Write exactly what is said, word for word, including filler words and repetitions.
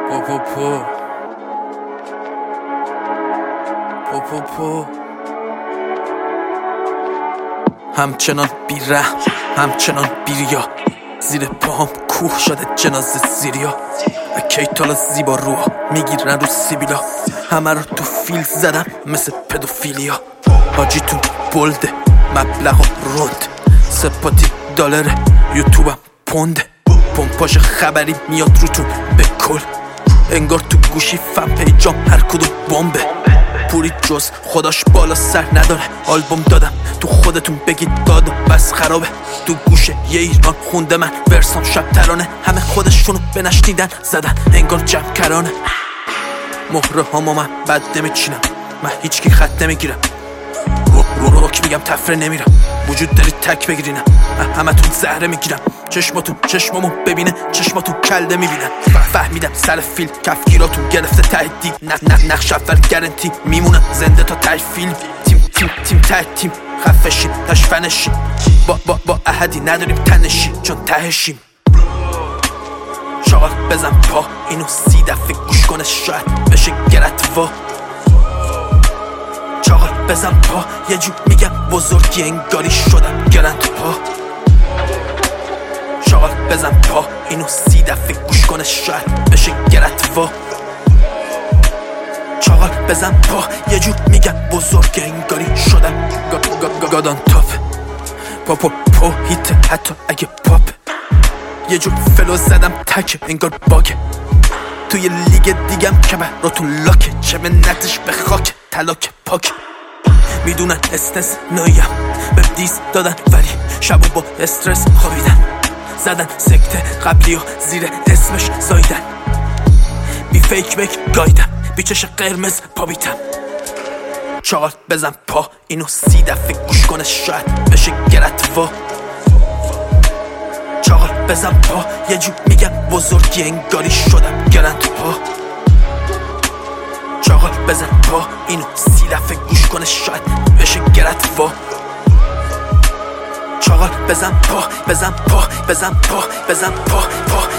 پو پو پو پو پو پو همچنان بی‌رحم، همچنان بی‌ریا، زیر پاهم کوه شده جنازه زیریا. اکی تالا زیبا روها میگیرن رو سیبیلا، همه رو تو فیل زدم مثل پدوفیلیا. حاجیتون بلده مبلغ و رند، سپاتی دالره یوتیوبم پونده. پمپاژ خبری میاد روتون به کل، انگار تو گوشی فن پیجام هر کدوم بمبه. پوری جز خداش بالا سر نداره، آلبوم دادم تو خودتون بگید دادم بس خرابه. تو گوشه یه ایران خونده من ورسام شب ترانه، همه خودشونو بنشنیدن زدن انگار جمع کرانه. مهره هامو من بد نمیچینم، من هیچکی خط نمیگیرم، رو رو روک میگم تفره نمیرم. وجود داری تک بگیرینم، من همه تون زهره میگیرم. چشماتون چشمامو ببینه، چشماتون کلده میبینن. فهمیدم سر فیلم کفگیراتون گرفته ته دیگ، نه نه نقش اول گرنتی میمونم زنده تا ته فیلم. تیم تیم تیم ته تیم خفشیم تشفنشیم، با با با احدی نداریم تنشیم چون تهشیم. شاغل بزن پا اینو سی دفعه گوش کنه شاید بشه گرتوا. چاقل بزن پا یه جو میگم بزرگی انگاری شدم گرند پا. چاقل بزن پا اینو سی دفعه گوش کنه شاید بشه گرتوا. چاقل بزن پا یه جو میگم بزرگی انگاری شدم گادان تاپ. پا پا پا هیت حتی اگه پاپ. یه جو فلو زدم تک انگار باگه، توی لیگ دیگم که براتون لاکه. چه منتش به خاک تلاک پاک، میدونن استرس نایم به دیس دادن ولی شبو با استرس خوابیدن. زدن سکته قبلی و زیر اسمش زایدن، بی فیک بک گایدم بی چش قرمز پا بیتم. چاقل بزن پا اینو سی دفعه گوش کنه شاید بشه گرتوا. چاقل بزن پا یه جو میگم بزرگی انگاری شدم گرند پا. چاقل بزن پا اینو سی دفعه گوش کنه شاید بشه گرتوا. چاقل بزن پا بزن پا بزن پا بزن پا پا